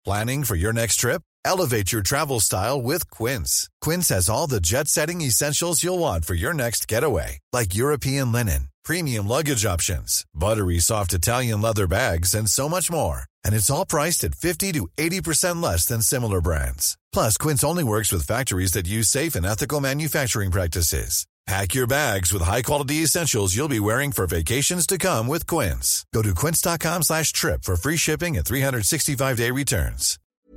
Planning for your next trip? Elevate your travel style with Quince. Quince has all the jet-setting essentials you'll want for your next getaway, like European linen, premium luggage options, buttery soft Italian leather bags, and so much more. And it's all priced at 50 to 80% less than similar brands. Plus, Quince only works with factories that use safe and ethical manufacturing practices. Pack your bags with high-quality essentials you'll be wearing for vacations to come with Quince. Go to quince.com/trip for free shipping and 365-day returns.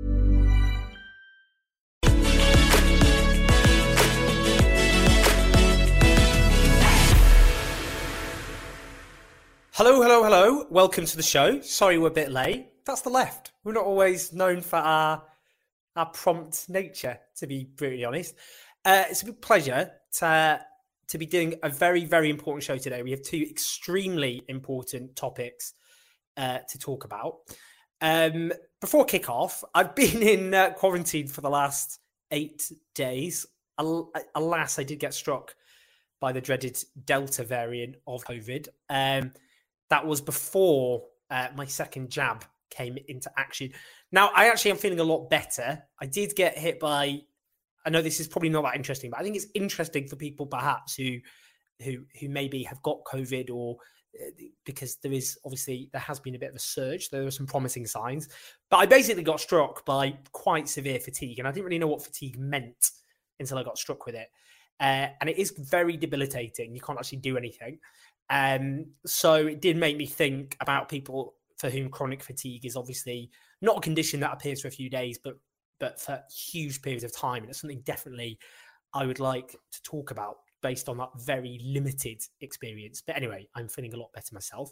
Hello. Welcome to the show. Sorry we're a bit late. That's the left. We're not always known for our prompt nature, to be brutally honest. It's a big pleasure to be doing a very, very important show today. We have two extremely important topics to talk about. Before kick-off, I've been in quarantine for the last 8 days. Alas, I did get struck by the dreaded Delta variant of COVID. That was before my second jab came into action. Now, I actually am feeling a lot better. I did get hit by, I know this is probably not that interesting, but I think it's interesting for people perhaps who maybe have got COVID, or because there has been a bit of a surge. There are some promising signs, but I basically got struck by quite severe fatigue, and I didn't really know what fatigue meant until I got struck with it. And it is very debilitating. You can't actually do anything. So it did make me think about people for whom chronic fatigue is obviously not a condition that appears for a few days, but for huge periods of time. And it's something definitely I would like to talk about based on that very limited experience. But anyway, I'm feeling a lot better myself.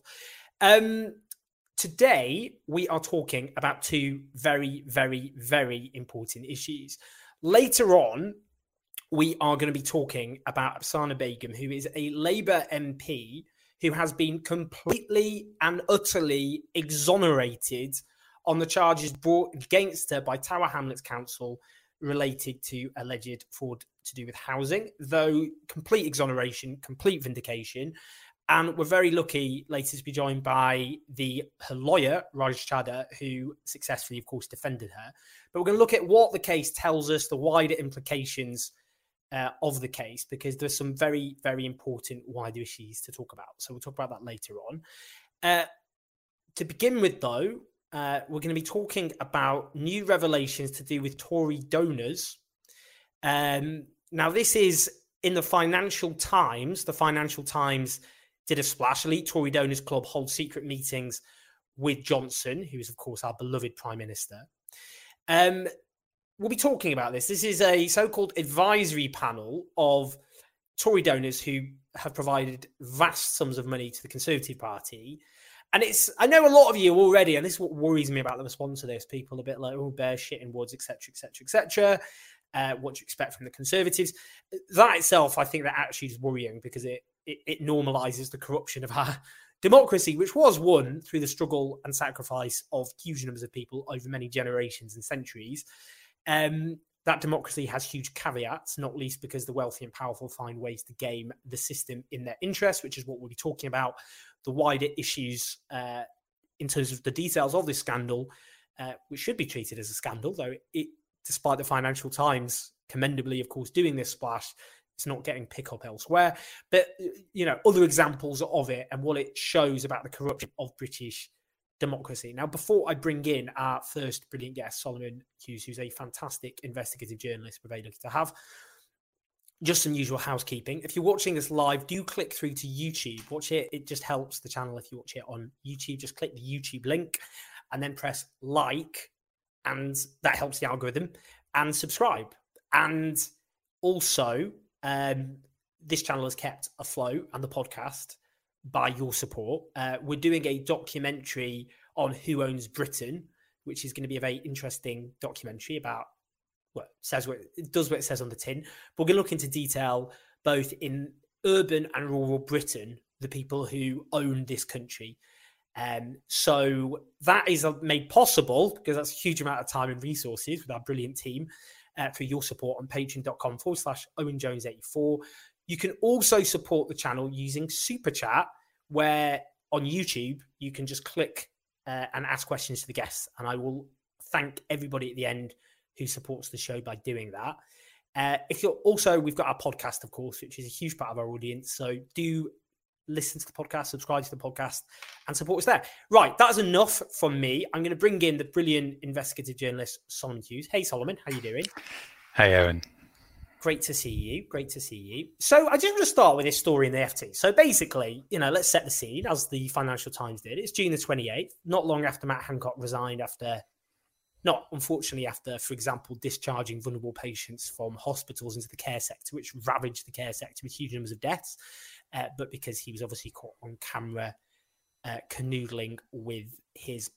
Today, we are talking about two very, very, very important issues. Later on, we are going to be talking about Afsana Begum, who is a Labour MP who has been completely and utterly exonerated on the charges brought against her by Tower Hamlets Council related to alleged fraud to do with housing, though complete exoneration, complete vindication. And we're very lucky later to be joined by her lawyer, Raj Chadha, who successfully, of course, defended her. But we're going to look at what the case tells us, the wider implications of the case, because there's some very, very important wider issues to talk about. So we'll talk about that later on. To begin with, though, we're going to be talking about new revelations to do with Tory donors. Now, this is in the Financial Times. The Financial Times did a splash. Elite Tory Donors Club holds secret meetings with Johnson, who is, of course, our beloved Prime Minister. We'll be talking about this. This is a so-called advisory panel of Tory donors who have provided vast sums of money to the Conservative Party. And I know a lot of you already, and this is what worries me about the response to this. People are a bit like, oh, bear shit in woods, etc., etc., etc. What do you expect from the Conservatives? That itself, I think that attitude is worrying, because it normalises the corruption of our democracy, which was won through the struggle and sacrifice of huge numbers of people over many generations and centuries. That democracy has huge caveats, not least because the wealthy and powerful find ways to game the system in their interest, which is what we'll be talking about. The wider issues in terms of the details of this scandal, which should be treated as a scandal, though despite the Financial Times commendably, of course, doing this splash, it's not getting pick up elsewhere. But, other examples of it and what it shows about the corruption of British democracy. Now, before I bring in our first brilliant guest, Solomon Hughes, who's a fantastic investigative journalist we're very lucky to have, just some usual housekeeping. If you're watching this live, do click through to YouTube. Watch it. It just helps the channel if you watch it on YouTube. Just click the YouTube link and then press like, and that helps the algorithm, and subscribe. And also, this channel is kept afloat, and the podcast, by your support. We're doing a documentary on Who Owns Britain, which is going to be a very interesting documentary about it does what it says on the tin. But we're going to look into detail both in urban and rural Britain, the people who own this country. So that is made possible because that's a huge amount of time and resources with our brilliant team through your support on patreon.com/OwenJones84. You can also support the channel using Super Chat, where on YouTube, you can just click and ask questions to the guests, and I will thank everybody at the end who supports the show by doing that. We've got our podcast, of course, which is a huge part of our audience. So do listen to the podcast, subscribe to the podcast, and support us there. Right, that is enough from me. I'm going to bring in the brilliant investigative journalist Solomon Hughes. Hey, Solomon, how you doing? Hey, Owen. Great to see you. Great to see you. So I just want to start with this story in the FT. So basically, let's set the scene as the Financial Times did. It's June the 28th, not long after Matt Hancock resigned after, for example, discharging vulnerable patients from hospitals into the care sector, which ravaged the care sector with huge numbers of deaths. But because he was obviously caught on camera canoodling with his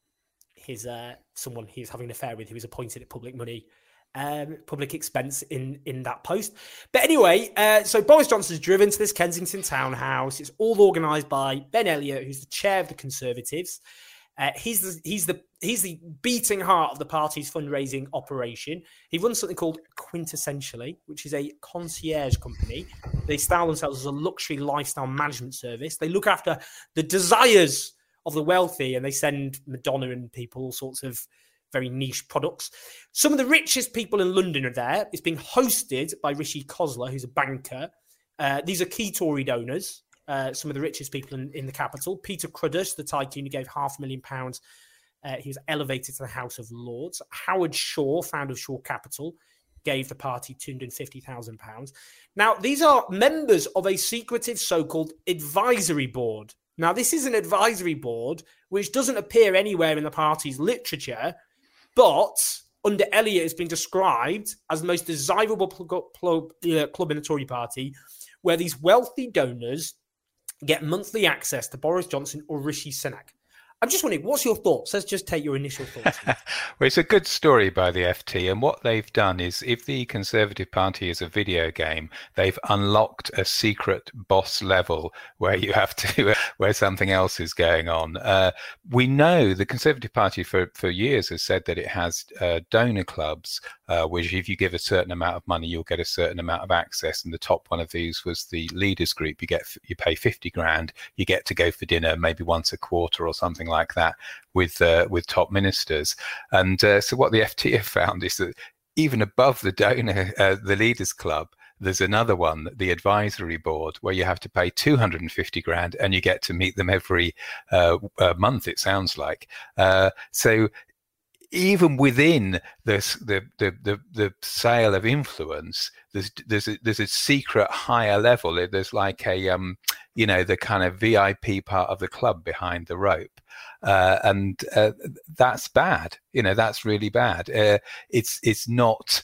someone he was having an affair with, who was appointed at public money, public expense in that post. But anyway, so Boris Johnson's driven to this Kensington townhouse. It's all organised by Ben Elliott, who's the chair of the Conservatives. He's the beating heart of the party's fundraising operation. He runs something called Quintessentially, which is a concierge company. They style themselves as a luxury lifestyle management service. They look after the desires of the wealthy, and they send Madonna and people all sorts of very niche products. Some of the richest people in London are there. It's being hosted by Rishi Khosla, who's a banker. These are key Tory donors. Some of the richest people in the capital. Peter Cruddas, the tycoon who gave £500,000, he was elevated to the House of Lords. Howard Shaw, founder of Shaw Capital, gave the party £250,000. Now, these are members of a secretive so-called advisory board. Now, this is an advisory board which doesn't appear anywhere in the party's literature, but under Elliott has been described as the most desirable club in the Tory party, where these wealthy donors get monthly access to Boris Johnson or Rishi Sunak. I'm just wondering, what's your thoughts? Let's just take your initial thoughts. Well, it's a good story by the FT. And what they've done is, if the Conservative Party is a video game, they've unlocked a secret boss level where you have to, where something else is going on. We know the Conservative Party for years has said that it has donor clubs, which if you give a certain amount of money, you'll get a certain amount of access. And the top one of these was the Leaders Group. You pay 50 grand, you get to go for dinner maybe once a quarter or something like that with top ministers. And so what the FT have found is that even above the donor, the Leaders Club, there's another one, the advisory board, where you have to pay 250 grand and you get to meet them every month, it sounds like. So even within this, the sale of influence, there's a secret higher level. There's like a the kind of VIP part of the club behind the rope, and that's bad. That's really bad. It's not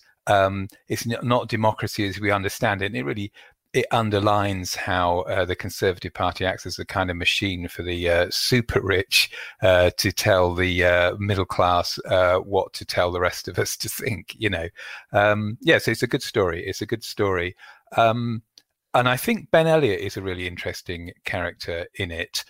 democracy as we understand it. And it underlines how the Conservative Party acts as a kind of machine for the super rich to tell the middle class what to tell the rest of us to think, so it's a good story. It's a good story. And I think Ben Elliott is a really interesting character in it,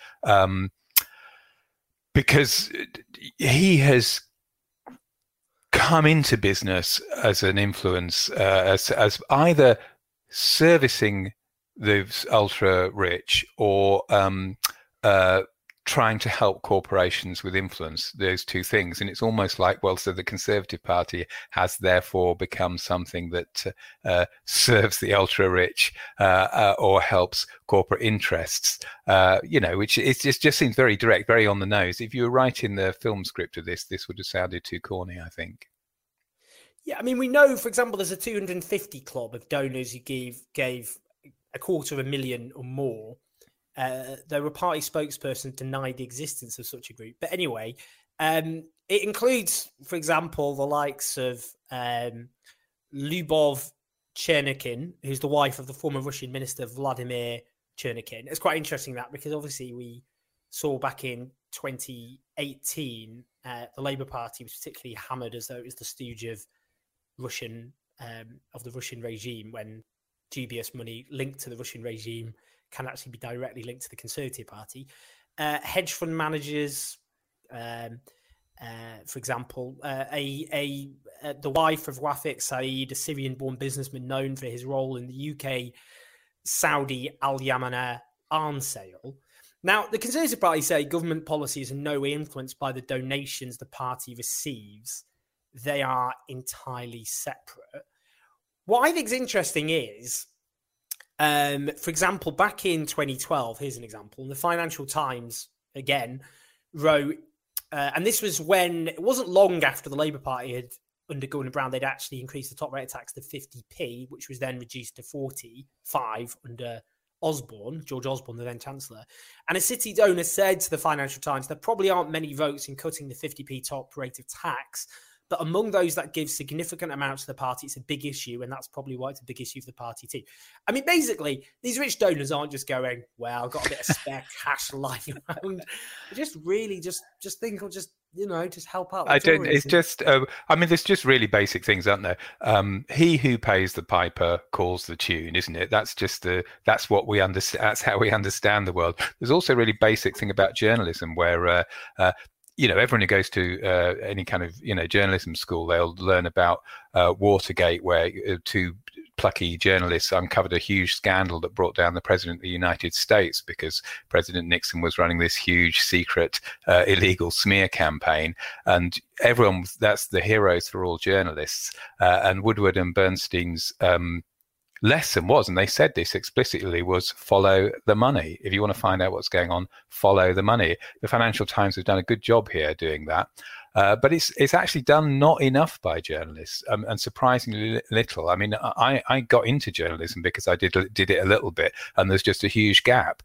because he has come into business as an influence, as either servicing the ultra rich or trying to help corporations with influence, those two things. And it's almost like, so the Conservative Party has therefore become something that serves the ultra rich or helps corporate interests, which it just seems very direct, very on the nose. If you were writing the film script of this would have sounded too corny, I think. Yeah, I mean, we know, for example, there's a 250 club of donors who gave $250,000 or more. Though a party spokesperson denied the existence of such a group. But anyway, it includes, for example, the likes of Lyubov Chernyshkin, who's the wife of the former Russian minister Vladimir Chernyshkin. It's quite interesting that, because obviously we saw back in 2018, the Labour Party was particularly hammered as though it was the stooge of the Russian regime, when dubious money linked to the Russian regime can actually be directly linked to the Conservative Party. Hedge fund managers, for example, the wife of Wafik Saeed, a Syrian-born businessman known for his role in the UK Saudi Al Yamana arms sale. Now, the Conservative Party say government policy is in no way influenced by the donations the party receives. They are entirely separate. What I think is interesting is, for example, back in 2012, here's an example, the Financial Times, again, wrote, and this was when, it wasn't long after the Labour Party had, under Gordon Brown, they'd actually increased the top rate of tax to 50p, which was then reduced to 45 under George Osborne, the then Chancellor. And a City donor said to the Financial Times, there probably aren't many votes in cutting the 50p top rate of tax, but among those that give significant amounts to the party, it's a big issue, and that's probably why it's a big issue for the party too. I mean, basically, these rich donors aren't just going, well, I've got a bit of spare cash lying around. They just really just think, or just, just help out. It's just, there's just really basic things, aren't there? He who pays the piper calls the tune, isn't it? That's just that's what we understand. That's how we understand the world. There's also a really basic thing about journalism where, everyone who goes to any kind of, journalism school, they'll learn about Watergate, where two plucky journalists uncovered a huge scandal that brought down the president of the United States because President Nixon was running this huge secret illegal smear campaign. And that's the heroes for all journalists. And Woodward and Bernstein's lesson was, and they said this explicitly, was follow the money. If you want to find out what's going on, follow the money. The Financial Times have done a good job here doing that. But it's actually done not enough by journalists, and surprisingly little. I mean, I got into journalism because I did it a little bit, and there's just a huge gap.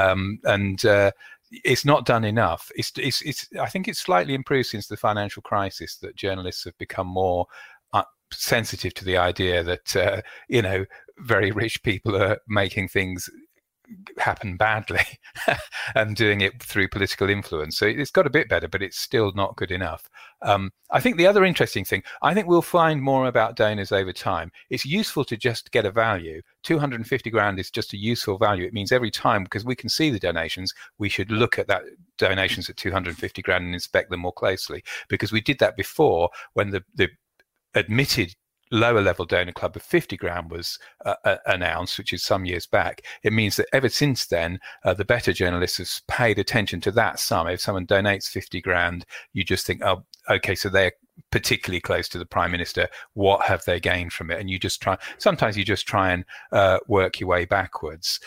It's not done enough. I think it's slightly improved since the financial crisis that journalists have become more sensitive to the idea that very rich people are making things happen badly and doing it through political influence. So it's got a bit better, but it's still not good enough. I think the other interesting thing, I think we'll find more about donors over time. It's useful to just get a value. 250 grand is just a useful value. It means every time, because we can see the donations, we should look at that donations at 250 grand and inspect them more closely, because we did that before when the admitted lower level donor club of 50 grand was announced, which is some years back. It means that ever since then, the better journalists have paid attention to that sum. If someone donates 50 grand, you just think, oh, okay, so they're particularly close to the Prime Minister. What have they gained from it? And sometimes you just try and work your way backwards.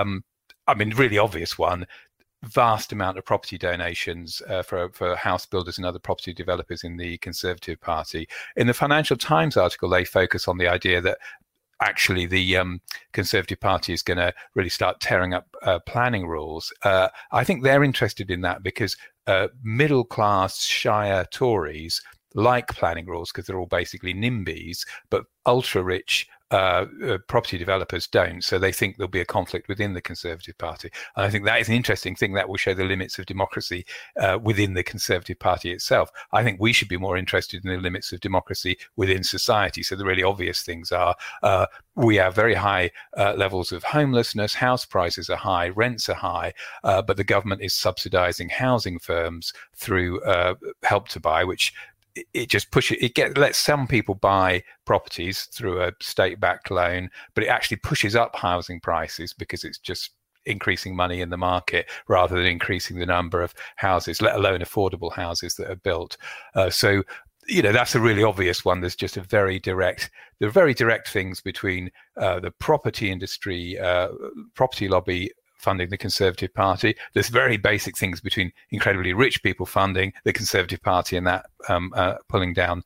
Really obvious one, vast amount of property donations for house builders and other property developers in the Conservative Party. In the Financial Times article, they focus on the idea that actually the Conservative Party is going to really start tearing up planning rules. I think they're interested in that because middle-class Shire Tories like planning rules because they're all basically NIMBYs, but ultra-rich property developers don't, so they think there'll be a conflict within the Conservative Party. And I think that is an interesting thing that will show the limits of democracy within the Conservative Party itself. I think we should be more interested in the limits of democracy within society. So the really obvious things are we have very high levels of homelessness, house prices are high, rents are high, but the government is subsidizing housing firms through Help to Buy, which it just lets some people buy properties through a state-backed loan, but it actually pushes up housing prices because it's just increasing money in the market rather than increasing the number of houses, let alone affordable houses that are built. So that's a really obvious one. There's just there are very direct things between the property industry, property lobby funding the Conservative Party. There's very basic things between incredibly rich people funding the Conservative Party and that pulling down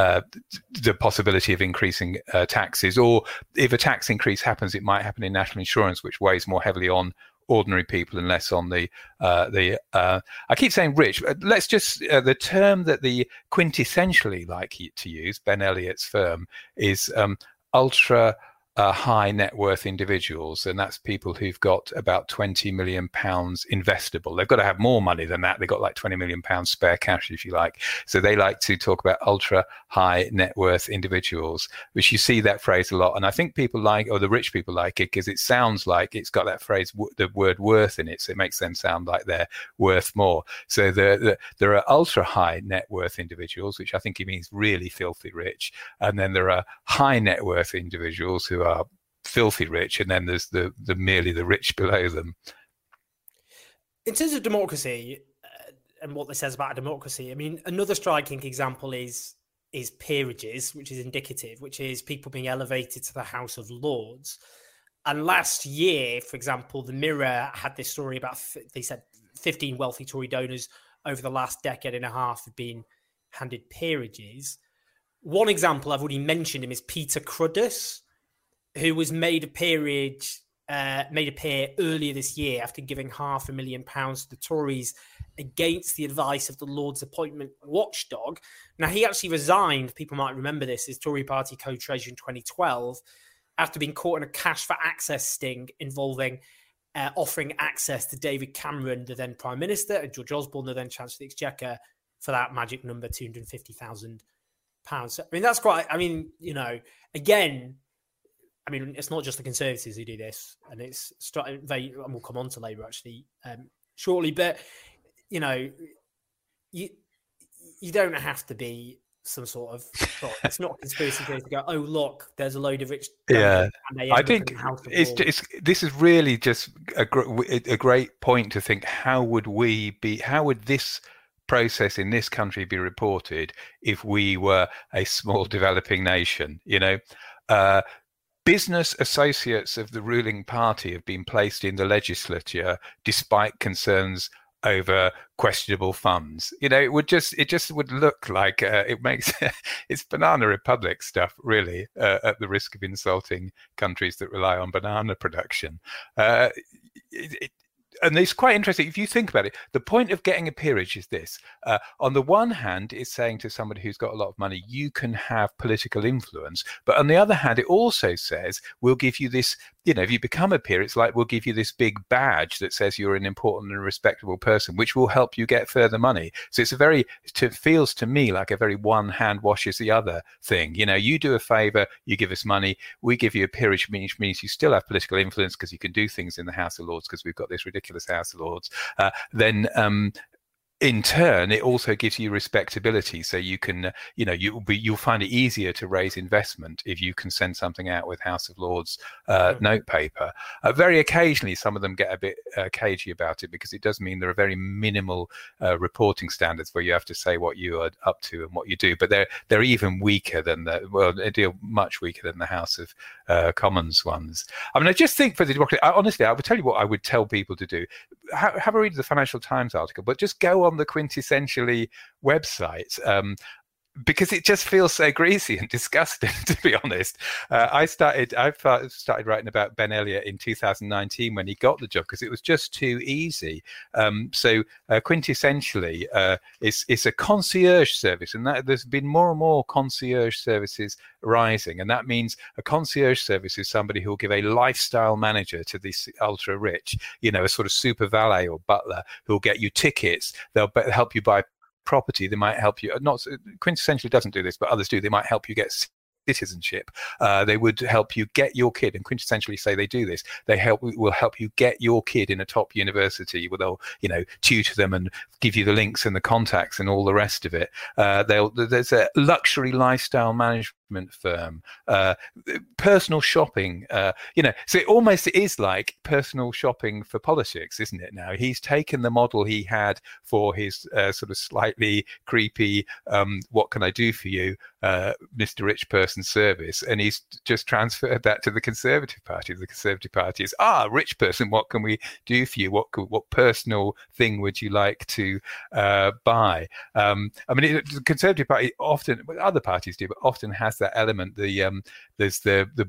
the possibility of increasing taxes. Or if a tax increase happens, it might happen in national insurance, which weighs more heavily on ordinary people and less on the I keep saying rich. Let's just the term that the quintessentially like to use, Ben Elliott's firm, is ultra high net worth individuals, and that's people who've got about £20 million investable. They've got to have more money than that. They've got like £20 million spare cash, if you like. So they like to talk about ultra high net worth individuals, which you see that phrase a lot. And I think people like, or the rich people like it because it sounds like it's got that phrase, the word worth in it. So it makes them sound like they're worth more. So there are ultra high net worth individuals, which I think it means really filthy rich. And then there are high net worth individuals who are filthy rich, and then there's the merely the rich below them. In terms of democracy and what this says about a democracy, I mean, another striking example is peerages, which is indicative, which is people being elevated to the House of Lords. And last year, for example, the Mirror had this story about, they said 15 wealthy Tory donors over the last decade and a half have been handed peerages. One example, I've already mentioned him, is Peter Cruddas, who was made a peerage, made a peer earlier this year after giving £500,000 to the Tories against the advice of the Lord's appointment watchdog. Now, he actually resigned, people might remember this, as Tory party co-treasurer in 2012, after being caught in a cash for access sting involving offering access to David Cameron, the then Prime Minister, and George Osborne, the then Chancellor of the Exchequer, for that magic number, £250,000. So, I mean, that's quite, I mean, you know, again, I mean, it's not just the Conservatives who do this, and it's and we'll come on to Labour actually shortly, but, you know, you don't have to be some sort of, it's not a conspiracy theory to go, oh, look, there's a load of rich. Yeah, I think this is really just a great point to think, how would this process in this country be reported if we were a small developing nation? You know, business associates of the ruling party have been placed in the legislature despite concerns over questionable funds. You know, it just would look like it's banana republic stuff, really, at the risk of insulting countries that rely on banana production. And it's quite interesting if you think about it. The point of getting a peerage is this: on the one hand, it's saying to somebody who's got a lot of money, you can have political influence. But on the other hand, it also says, we'll give you this, you know, if you become a peer, it's like, we'll give you this big badge that says you're an important and respectable person, which will help you get further money. So it's feels to me like a very one hand washes the other thing. You know, you do a favor, you give us money, we give you a peerage, which means you still have political influence because you can do things in the House of Lords because we've got this ridiculous House of Lords. Then in turn, it also gives you respectability. So you can, you know, you'll find it easier to raise investment if you can send something out with House of Lords note paper. Very occasionally, some of them get a bit cagey about it because it does mean there are very minimal reporting standards where you have to say what you are up to and what you do. But they're even weaker than much weaker than the House of Commons ones. I mean, I just think for the democracy, honestly, I would tell you what I would tell people to do. Have a read of the Financial Times article, but just go on the Quintessentially website, because it just feels so greasy and disgusting, to be honest. I started writing about Ben Elliott in 2019 when he got the job because it was just too easy. So Quintessentially, it's a concierge service, and that there's been more and more concierge services rising, and that means a concierge service is somebody who will give a lifestyle manager to the ultra rich, you know, a sort of super valet or butler who will get you tickets. They'll help you buy property. They might help you, not Quintessentially doesn't do this, but others do. They might help you get citizenship. They would help you get your kid, and Quintessentially say they do this. Will help you get your kid in a top university, where they'll, you know, tutor them and give you the links and the contacts and all the rest of it. There's a luxury lifestyle management firm, personal shopping, you know, so it is like personal shopping for politics, isn't it? Now he's taken the model he had for his sort of slightly creepy what can I do for you, Mr. Rich Person service, and he's just transferred that to the Conservative Party. The Conservative Party is, rich person, what can we do for you? What personal thing would you like to buy? I mean, the Conservative Party often, other parties do, but often has that element. There's the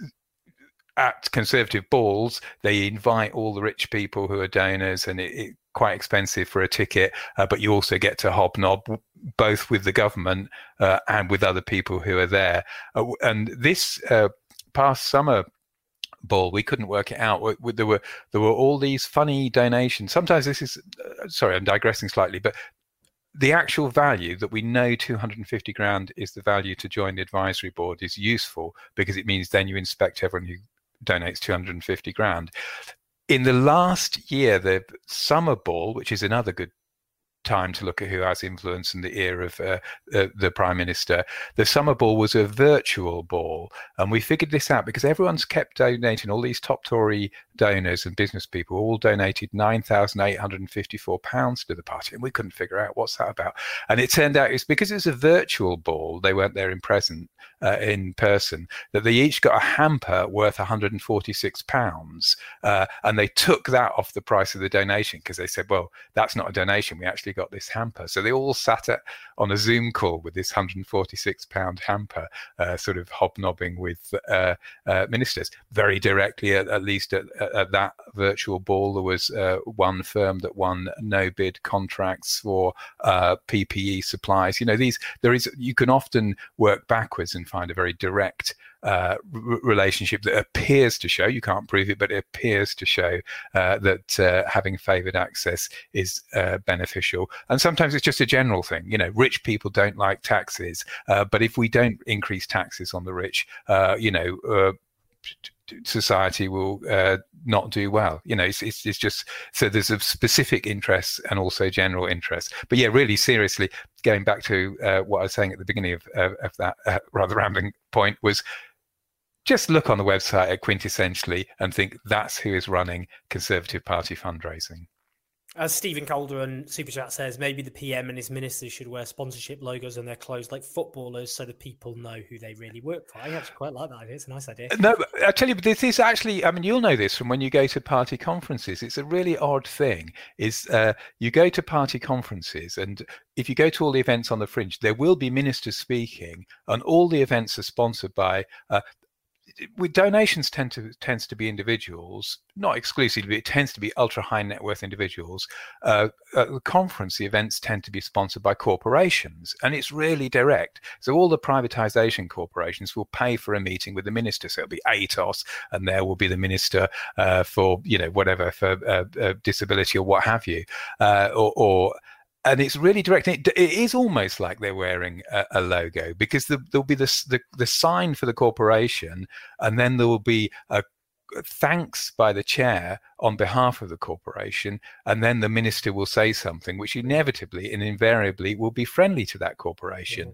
at Conservative balls, they invite all the rich people who are donors, and it quite expensive for a ticket, but you also get to hobnob both with the government and with other people who are there. And this past summer ball, we couldn't work it out. There were all these funny donations. Sometimes this is, sorry, I'm digressing slightly, but the actual value that we know 250 grand is the value to join the advisory board is useful because it means then you inspect everyone who donates 250 grand. In the last year, the summer ball, which is another good time to look at who has influence in the ear of the Prime Minister. The summer ball was a virtual ball, and we figured this out because everyone's kept donating. All these top Tory donors and business people all donated £9,854 to the party, and we couldn't figure out what's that about. And it turned out it's because it's a virtual ball, they weren't there in person, that they each got a hamper worth £146, and they took that off the price of the donation because they said, well, that's not a donation, we actually got this hamper. So they all sat on a Zoom call with this £146 hamper, sort of hobnobbing with ministers. Very directly, at least at that virtual ball, there was one firm that won no bid contracts for PPE supplies. You can often work backwards and find a very direct relationship that appears to show, you can't prove it, but it appears to show that having favoured access is beneficial. And sometimes it's just a general thing. Rich people don't like taxes, but if we don't increase taxes on the rich, society will not do well. It's just, so there's a specific interest and also general interest. But yeah, really seriously, going back to what I was saying at the beginning of that rather rambling point, was just look on the website at Quintessentially and think that's who is running Conservative Party fundraising. As Stephen Calder on Super Chat says, maybe the PM and his ministers should wear sponsorship logos on their clothes like footballers so that people know who they really work for. I actually quite like that idea. It's a nice idea. No, I tell you, but this is actually, you'll know this from when you go to party conferences. It's a really odd thing, is you go to party conferences, and if you go to all the events on the Fringe, there will be ministers speaking, and all the events are sponsored by with donations tends to be individuals, not exclusively, but it tends to be ultra high net worth individuals. At the conference, the events tend to be sponsored by corporations, and it's really direct. So all the privatization corporations will pay for a meeting with the minister. So it'll be ATOS, and there will be the minister for whatever, for disability or what have you, and it's really direct. It is almost like they're wearing a logo, because there'll be the sign for the corporation, and then there will be a thanks by the chair on behalf of the corporation, and then the minister will say something which inevitably and invariably will be friendly to that corporation.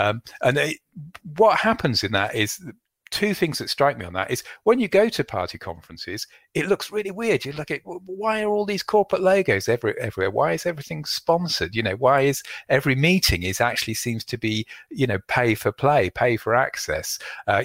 What happens in that is, two things that strike me on that is, when you go to party conferences, it looks really weird. You look at, why are all these corporate logos everywhere? Why is everything sponsored? Why is every meeting seems to be, pay for play, pay for access?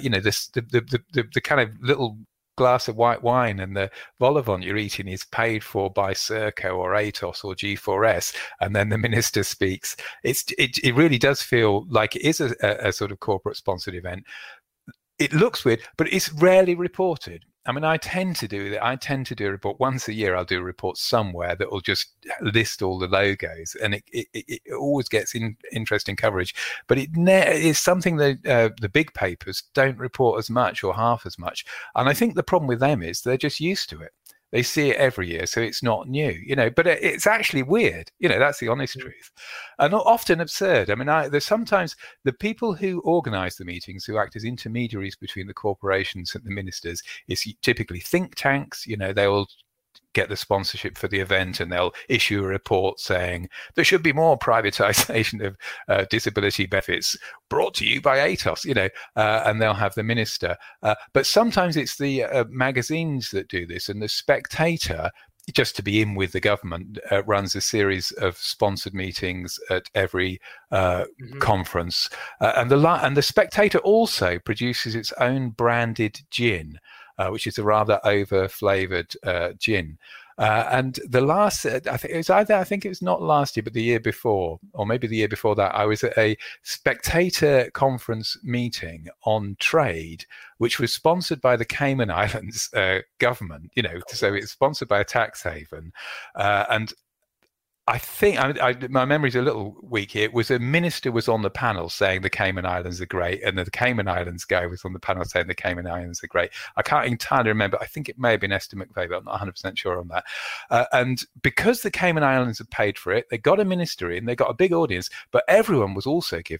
The kind of little glass of white wine and the vol au vent you're eating is paid for by Serco or Atos or G4S, and then the minister speaks. It really does feel like it is a sort of corporate sponsored event. It looks weird, but it's rarely reported. I tend to do that. I tend to do a report once a year. I'll do a report somewhere that will just list all the logos, and it always gets interesting coverage. But it is something that the big papers don't report as much or half as much. And I think the problem with them is they're just used to it. They see it every year, so it's not new, but it's actually weird. That's the honest truth, and often absurd. There's sometimes the people who organise the meetings, who act as intermediaries between the corporations and the ministers, is typically think tanks. They'll get the sponsorship for the event, and they'll issue a report saying there should be more privatization of disability benefits brought to you by Atos, and they'll have the minister. But sometimes it's the magazines that do this, and the Spectator, just to be in with the government, runs a series of sponsored meetings at every conference. And the Spectator also produces its own branded gin, which is a rather over-flavoured gin. And the last, I think it was not last year, but the year before, or maybe the year before that, I was at a Spectator conference meeting on trade, which was sponsored by the Cayman Islands government, so it's sponsored by a tax haven. And I think my memory's a little weak here. It was a minister was on the panel saying the Cayman Islands are great, and the Cayman Islands guy was on the panel saying the Cayman Islands are great. I can't entirely remember. I think it may have been Esther McVeigh, but I'm not 100% sure on that. And because the Cayman Islands had paid for it, they got a minister in, they got a big audience, but everyone was also given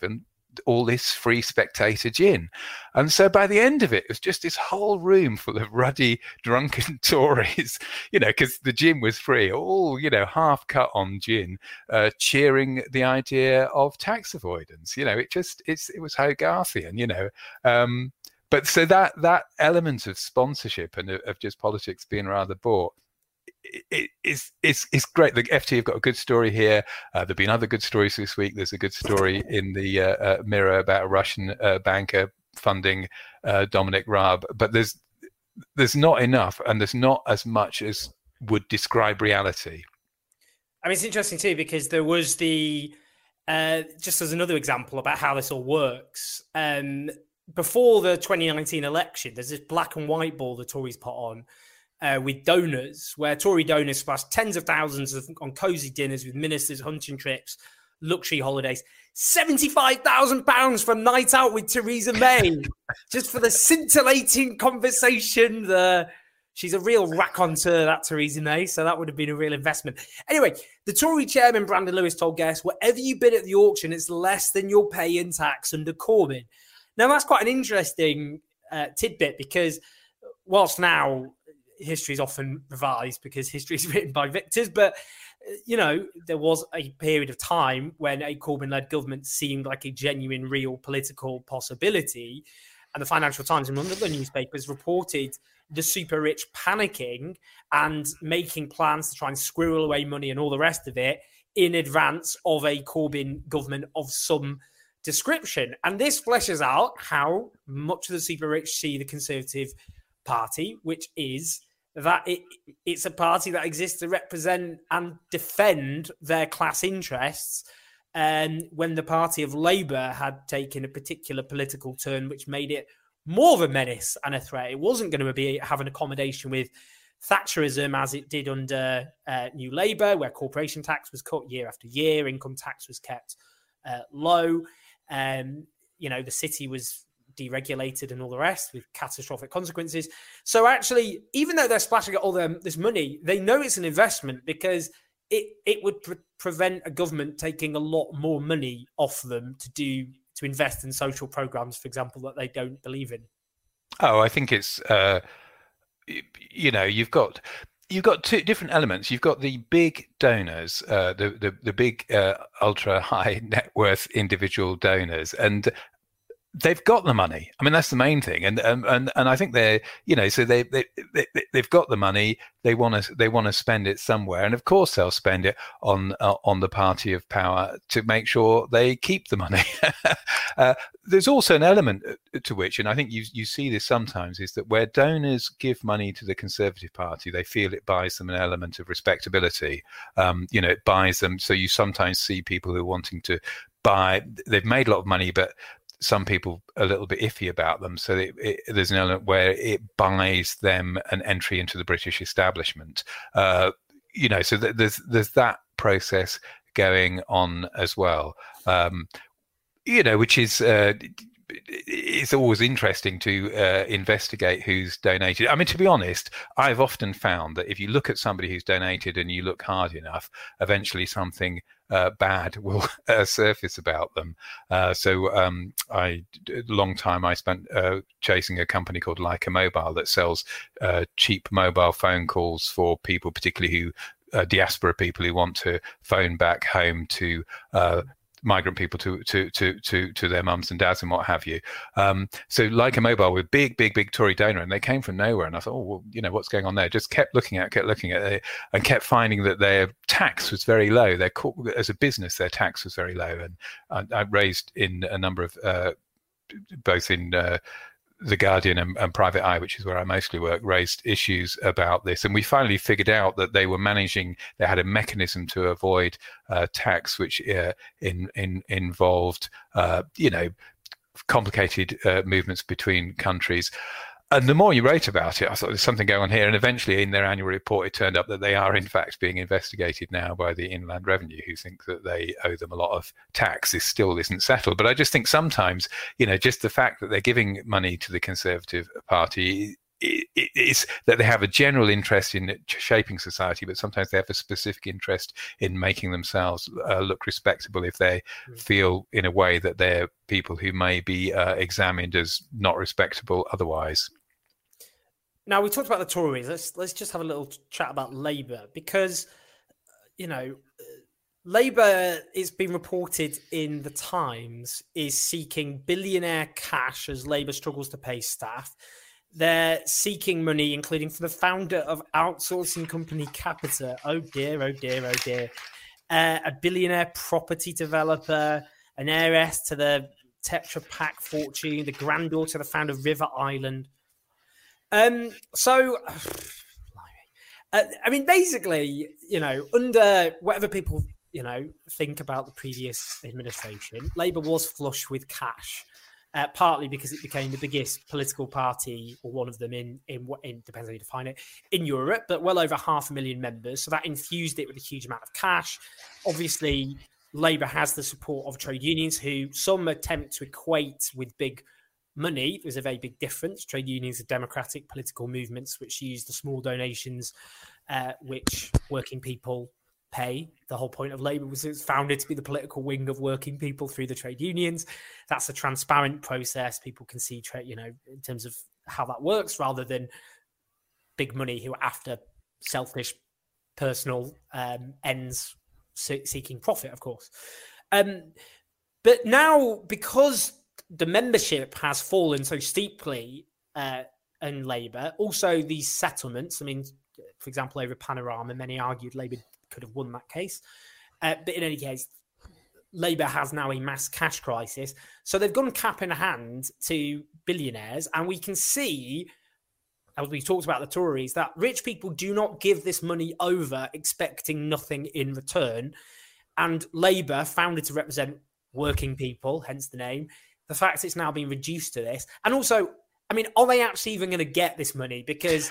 all this free spectator gin. And so by the end of it, it was just this whole room full of ruddy, drunken Tories, because the gin was free, all, half cut on gin, cheering the idea of tax avoidance. It was Hogarthian, but so that element of sponsorship and of just politics being rather bought, it's great. The FT have got a good story here. There've been other good stories this week. There's a good story in the Mirror about a Russian banker funding Dominic Raab, but there's not enough, and there's not as much as would describe reality. I mean, it's interesting too, because there was just as another example about how this all works. Before the 2019 election, there's this black and white ball the Tories put on with donors, where Tory donors splashed tens of thousands on cosy dinners with ministers, hunting trips, luxury holidays. £75,000 for a night out with Theresa May, just for the scintillating conversation. She's a real raconteur, that Theresa May, so that would have been a real investment. Anyway, the Tory chairman, Brandon Lewis, told guests, whatever you bid at the auction, it's less than you'll pay in tax under Corbyn. Now, that's quite an interesting tidbit, because whilst now history is often revised because history is written by victors, but, there was a period of time when a Corbyn-led government seemed like a genuine, real political possibility. And the Financial Times and other newspapers reported the super rich panicking and making plans to try and squirrel away money and all the rest of it in advance of a Corbyn government of some description. And this fleshes out how much of the super rich see the Conservative Party, which is that it's a party that exists to represent and defend their class interests. And when the party of Labour had taken a particular political turn, which made it more of a menace and a threat, it wasn't going to have an accommodation with Thatcherism as it did under New Labour, where corporation tax was cut year after year, income tax was kept low. The city was deregulated and all the rest with catastrophic consequences. So actually, even though they're splashing at all this money, they know it's an investment because it would prevent a government taking a lot more money off them to invest in social programs, for example, that they don't believe in. Oh, I think it's you've got two different elements. You've got the big donors, the big ultra high net worth individual donors, and they've got the money. I mean, that's the main thing, and I think they've got the money. They want to spend it somewhere, and of course they'll spend it on the party of power to make sure they keep the money. There's also an element to which, and I think you see this sometimes, is that where donors give money to the Conservative Party, they feel it buys them an element of respectability. It buys them. So you sometimes see people who are wanting to buy. They've made a lot of money, but some people a little bit iffy about them. So there's an element where it buys them an entry into the British establishment. So there's that process going on as well. Which is it's always interesting to investigate who's donated. I mean, to be honest, I've often found that if you look at somebody who's donated and you look hard enough, eventually something bad will surface about them. A long time I spent chasing a company called Leica Mobile that sells cheap mobile phone calls for people, particularly who diaspora people who want to phone back home to migrant people to their mums and dads and what have you. So Leica Mobile were big Tory donor, and they came from nowhere. And I thought, oh, well, what's going on there? Just kept looking at it, and kept finding that their tax was very low. As a business, their tax was very low. And I raised in a number of, both in The Guardian and Private Eye, which is where I mostly work, raised issues about this. And we finally figured out that they had a mechanism to avoid tax, which involved, complicated movements between countries. And the more you wrote about it, I thought there's something going on here. And eventually in their annual report, it turned up that they are in fact being investigated now by the Inland Revenue, who think that they owe them a lot of tax. This still isn't settled. But I just think sometimes, just the fact that they're giving money to the Conservative Party it's that they have a general interest in shaping society, but sometimes they have a specific interest in making themselves look respectable if they feel in a way that they're people who may be examined as not respectable otherwise. Now, we talked about the Tories. Let's just have a little chat about Labour, because, Labour, it's been reported in the Times, is seeking billionaire cash as Labour struggles to pay staff. They're seeking money, including for the founder of outsourcing company Capita. Oh dear, oh dear, oh dear. A billionaire property developer, an heiress to the Tetra Pak fortune, the granddaughter of the founder of River Island. Basically, under whatever people, think about the previous administration, Labour was flush with cash, partly because it became the biggest political party, or one of them in depends how you define it, in Europe, but well over 500,000 members. So that infused it with a huge amount of cash. Obviously, Labour has the support of trade unions, who some attempt to equate with big money. There's a very big difference. Trade unions are democratic political movements which use the small donations which working people pay. The whole point of Labour was it was founded to be the political wing of working people through the trade unions. That's a transparent process. People can see, in terms of how that works, rather than big money who are after selfish, personal ends, seeking profit, of course. But now, because the membership has fallen so steeply in Labour, also these settlements, for example, over Panorama, many argued Labour could have won that case. But in any case, Labour has now a mass cash crisis. So they've gone cap in hand to billionaires. And we can see, as we talked about the Tories, that rich people do not give this money over expecting nothing in return. And Labour, founded to represent working people, hence the name, the fact it's now been reduced to this. And also, are they actually even going to get this money? Because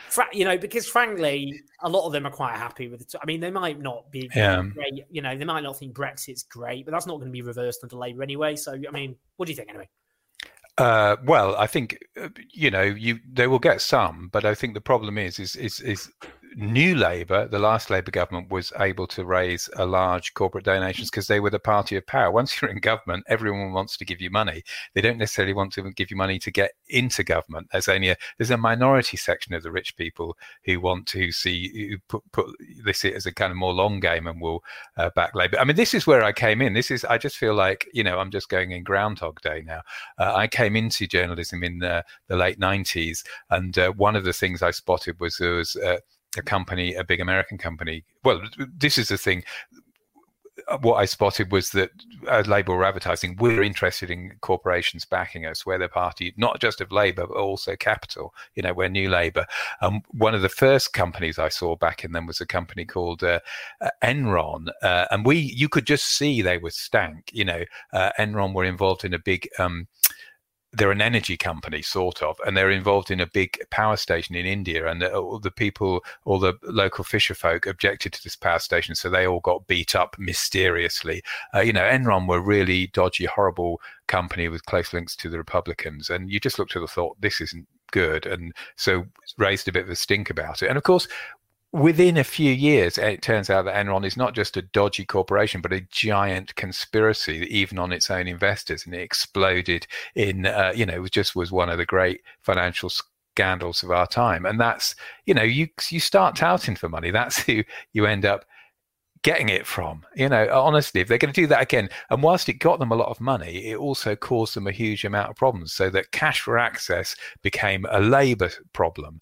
frankly, a lot of them are quite happy with it. They might not be great. They might not think Brexit's great, but that's not going to be reversed under Labour anyway. So, what do you think anyway? Well, I think, they will get some, but I think the problem is New Labour, the last Labour government, was able to raise a large corporate donations because they were the party of power. Once you're in government, everyone wants to give you money. They don't necessarily want to give you money to get into government. There's a minority section of the rich people who want to see, who put this as a kind of more long game and will back Labour. This is where I came in. I just feel like, I'm just going in Groundhog Day now. I came into journalism in the late 90s, and one of the things I spotted was there was a big American company. Well, this is the thing. What I spotted was that Labour were advertising, we're interested in corporations backing us. We're the party, not just of Labour, but also Capital. We're New Labour. One of the first companies I saw backing them was a company called Enron. And you could just see they were stank. Enron were involved in a big... they're an energy company, sort of, and they're involved in a big power station in India. And all the local fisher folk objected to this power station, so they all got beat up mysteriously. Enron were really dodgy, horrible company with close links to the Republicans. And you just looked at the thought, this isn't good. And so raised a bit of a stink about it. And of course, within a few years, it turns out that Enron is not just a dodgy corporation, but a giant conspiracy, even on its own investors. And it exploded in, it just was one of the great financial scandals of our time. And that's, you start touting for money. That's who you end up getting it from. Honestly, if they're going to do that again, and whilst it got them a lot of money, it also caused them a huge amount of problems, so that cash for access became a Labour problem.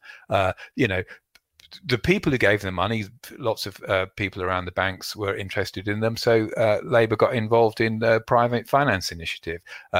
The people who gave them money, lots of people around the banks were interested in them. So Labour got involved in the private finance initiative,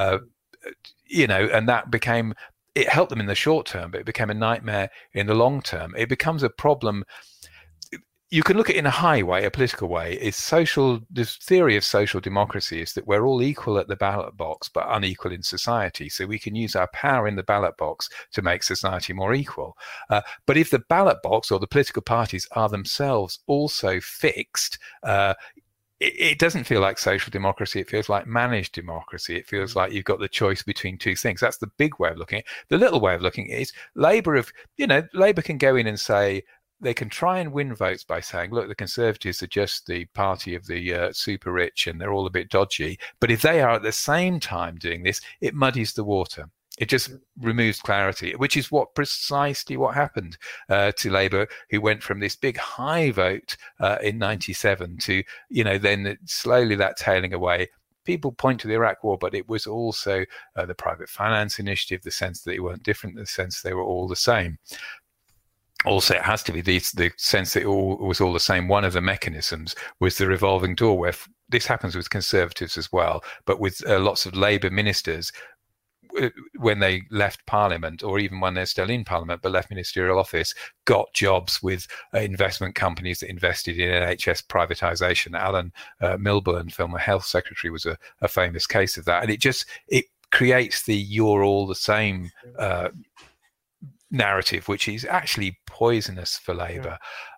and that it helped them in the short term, but it became a nightmare in the long term. It becomes a problem. You can look at it in a high way, a political way. This theory of social democracy is that we're all equal at the ballot box, but unequal in society. So we can use our power in the ballot box to make society more equal. But if the ballot box or the political parties are themselves also fixed, it doesn't feel like social democracy. It feels like managed democracy. It feels like you've got the choice between two things. That's the big way of looking at it. The little way of looking at it is Labour can go in and say, they can try and win votes by saying, look, the Conservatives are just the party of the super rich and they're all a bit dodgy. But if they are at the same time doing this, it muddies the water. It just removes clarity, which is precisely what happened to Labour, who went from this big high vote in 97 to, then slowly that tailing away. People point to the Iraq War, but it was also the private finance initiative, the sense that they weren't different, the sense they were all the same. Also, it has to be the sense that it was all the same. One of the mechanisms was the revolving door, where this happens with Conservatives as well, but with lots of Labour ministers, when they left Parliament, or even when they're still in Parliament but left ministerial office, got jobs with investment companies that invested in NHS privatisation. Alan Milburn, former health secretary, was a famous case of that. And it creates the "you're all the same" narrative, which is actually poisonous for Labour.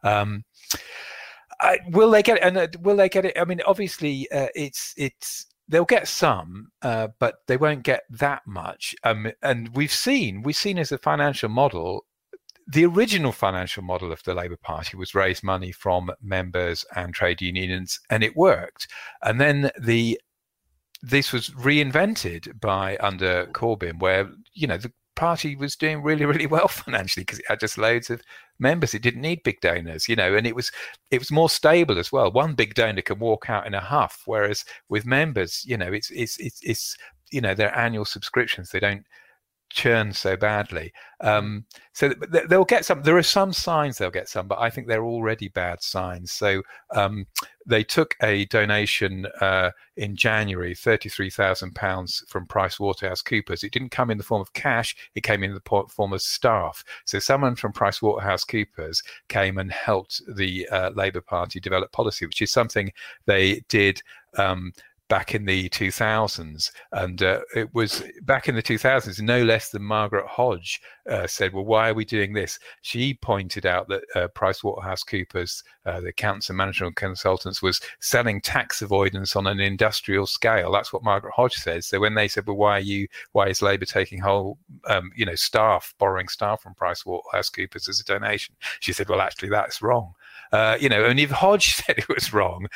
Will they get it? And will they get it? I mean, obviously, they'll get some, but they won't get that much. And we've seen as a financial model, the original financial model of the Labour Party was raise money from members and trade unions, and it worked. And then this was reinvented under Corbyn, where the party was doing really, really well financially because it had just loads of members. It didn't need big donors, and it was more stable as well. One big donor can walk out in a huff, whereas with members, it's their annual subscriptions, they don't churn so badly. So they'll get some. There are some signs they'll get some, but I think they're already bad signs. So they took a donation in January, £33,000 from PricewaterhouseCoopers. It didn't come in the form of cash; it came in the form of staff. So someone from PricewaterhouseCoopers came and helped the Labour Party develop policy, which is something they did back in the 2000s. And it was back in the 2000s, no less than Margaret Hodge said, well, why are we doing this? She pointed out that PricewaterhouseCoopers, the accountants and management consultants, was selling tax avoidance on an industrial scale. That's what Margaret Hodge says. So when they said, well, why is Labour taking borrowing staff from PricewaterhouseCoopers as a donation? She said, well, actually, that's wrong. And if Hodge said it was wrong,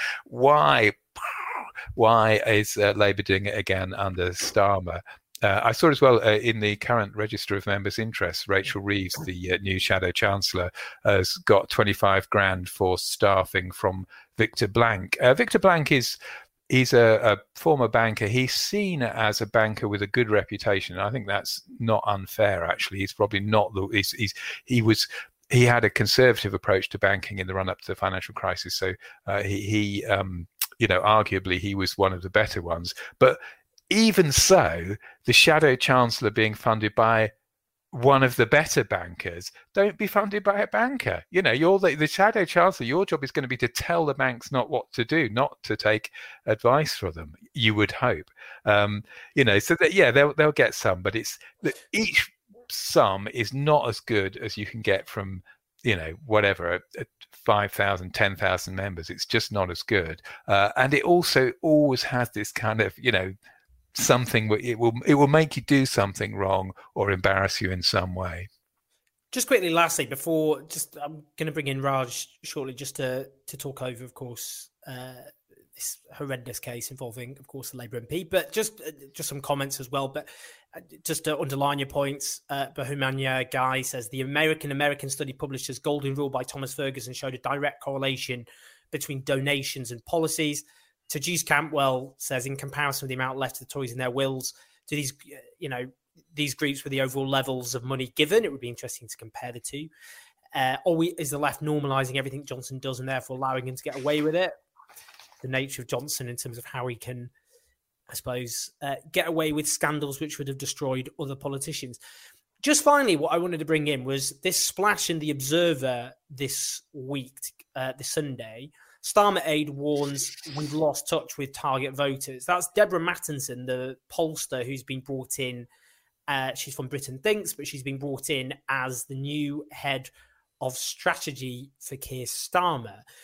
why is Labour doing it again under Starmer? I saw as well in the current Register of Members' Interests, Rachel Reeves, the new Shadow Chancellor, has got 25 grand for staffing from Victor Blank. Victor Blank he's a former banker. He's seen as a banker with a good reputation. I think that's not unfair, actually. He's probably not he had a conservative approach to banking in the run-up to the financial crisis. So arguably he was one of the better ones. But even so, the Shadow Chancellor being funded by one of the better bankers, don't be funded by a banker. You're the Shadow Chancellor. Your job is going to be to tell the banks not what to do, not to take advice from them, you would hope. So that, they'll get some, but it's that each sum is not as good as you can get from, whatever, 5,000, 10,000 members. It's just not as good. And it also always has this kind of, something where it will make you do something wrong or embarrass you in some way. Just quickly, lastly, I'm going to bring in Raj shortly just to talk over, of course, this horrendous case involving, of course, the Labour MP, but just some comments as well. But just to underline your points, Bahumanya Guy says the American study published as Golden Rule by Thomas Ferguson showed a direct correlation between donations and policies. Tajus Campwell says, in comparison with the amount left to the Tories in their wills, do these groups with the overall levels of money given? It would be interesting to compare the two. Is the left normalising everything Johnson does and therefore allowing him to get away with it? The nature of Johnson in terms of how he can, I suppose, get away with scandals which would have destroyed other politicians. Just finally, what I wanted to bring in was this splash in The Observer this week, this Sunday. Starmer Aid warns we've lost touch with target voters. That's Deborah Mattinson, the pollster who's been brought in. She's from Britain Thinks, but she's been brought in as the new head of strategy for Keir Starmer.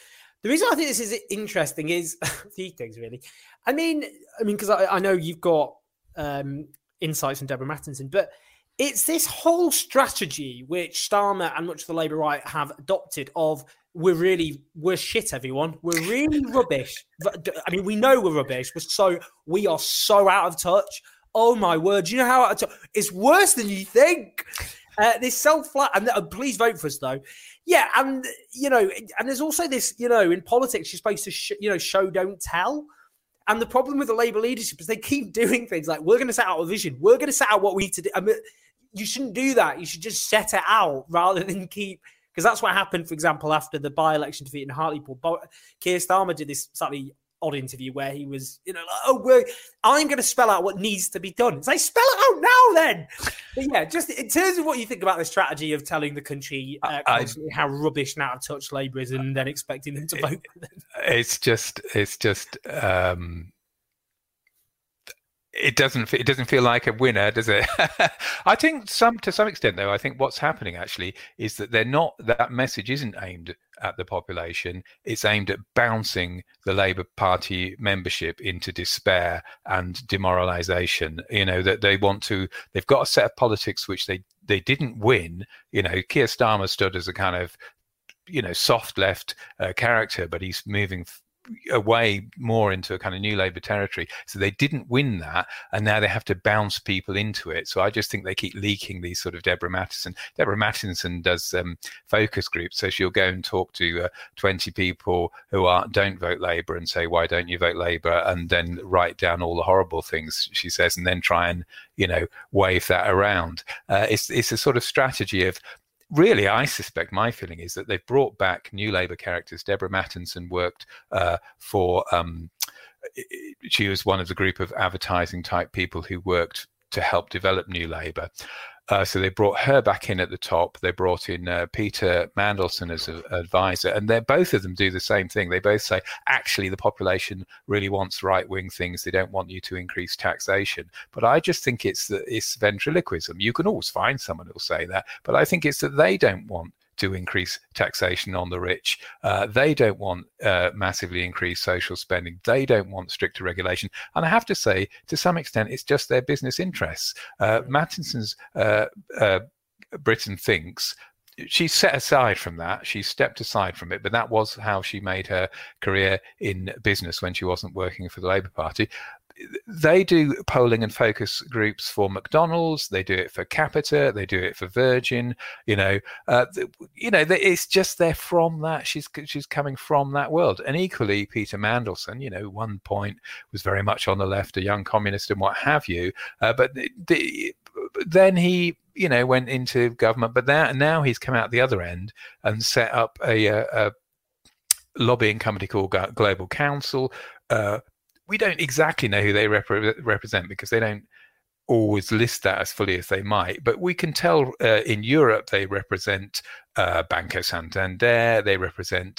The reason I think this is interesting is a few things, really. I mean, because I know you've got insights from Deborah Mattinson, but it's this whole strategy which Starmer and much of the Labour right have adopted of we're shit, everyone. We're really rubbish. I mean, we know we're rubbish. We are so out of touch. Oh my word! You know how out of touch? It's worse than you think. This self-flat, and please vote for us, though. Yeah, and and there's also this, in politics, you're supposed to, show, don't tell. And the problem with the Labour leadership is they keep doing things like, we're going to set out a vision. We're going to set out what we need to do. I mean, you shouldn't do that. You should just set it out rather than keep, because that's what happened, for example, after the by-election defeat in Hartlepool. Keir Starmer did this slightly odd interview where he was, I'm going to spell out what needs to be done. It's like, spell it out now then. But yeah, just in terms of what you think about the strategy of telling the country constantly how rubbish and out of touch Labour is and then expecting them to vote for them. It's just it doesn't feel like a winner, does it? I think to some extent, though, I think what's happening actually is that that message isn't aimed at the population. It's aimed at bouncing the Labour Party membership into despair and demoralisation. That they've got a set of politics which they didn't win. Keir Starmer stood as a kind of soft left character, but he's moving away more into a kind of new Labour territory. So they didn't win that, and now they have to bounce people into it. So I just think they keep leaking these sort of Deborah Mattinson. Deborah Mattinson does focus groups, so she'll go and talk to 20 people who don't vote Labour and say, why don't you vote Labour? And then write down all the horrible things she says, and then try and wave that around. It's a sort of strategy of, really, I suspect, my feeling is that they've brought back new Labour characters. Deborah Mattinson worked for, she was one of the group of advertising type people who worked to help develop New Labour. So they brought her back in at the top. They brought in Peter Mandelson as an advisor, and both of them do the same thing. They both say, actually, the population really wants right-wing things. They don't want you to increase taxation. But I just think it's ventriloquism. You can always find someone who'll say that, but I think it's that they don't want to increase taxation on the rich. They don't want massively increased social spending. They don't want stricter regulation. And I have to say, to some extent, it's just their business interests. Mattinson's Britain Thinks, she's set aside from that. She stepped aside from it, but that was how she made her career in business when she wasn't working for the Labour Party. They do polling and focus groups for McDonald's. They do it for Capita. They do it for Virgin. It's just they're from that. She's coming from that world. And equally, Peter Mandelson, one point was very much on the left, a young communist and what have you. But then he, went into government. But now he's come out the other end and set up a lobbying company called Global Counsel. We don't exactly know who they represent because they don't always list that as fully as they might. But we can tell in Europe they represent Banco Santander, they represent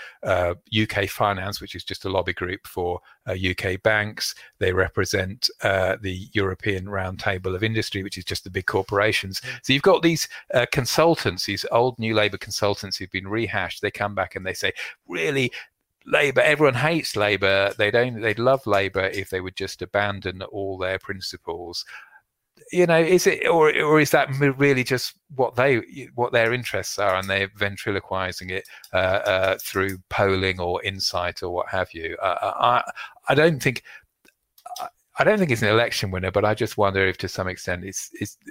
UK Finance, which is just a lobby group for UK banks. They represent the European Roundtable of Industry, which is just the big corporations. So you've got these consultants, these old New Labour consultants who've been rehashed. They come back and they say, really, Labour, everyone hates Labour. They'd love Labour if they would just abandon all their principles. Is it, or is that really just what their interests are, and they're ventriloquizing it through polling or insight or what have you? I don't think it's an election winner, but I just wonder if, to some extent, it's